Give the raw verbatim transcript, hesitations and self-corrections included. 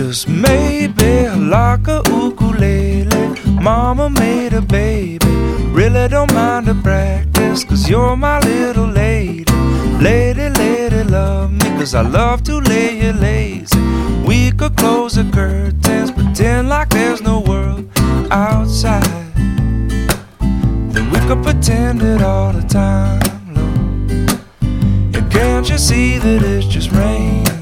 'Cause maybe like a ukulele, mama made a baby. Really don't mind the practice, 'cause you're my little lady. Lady, lady, love me, 'cause I love to lay you lazy. We could close the curtains, pretend like there's no world outside. Then we could pretend it all the time, Lord. And can't you see that it's just rain?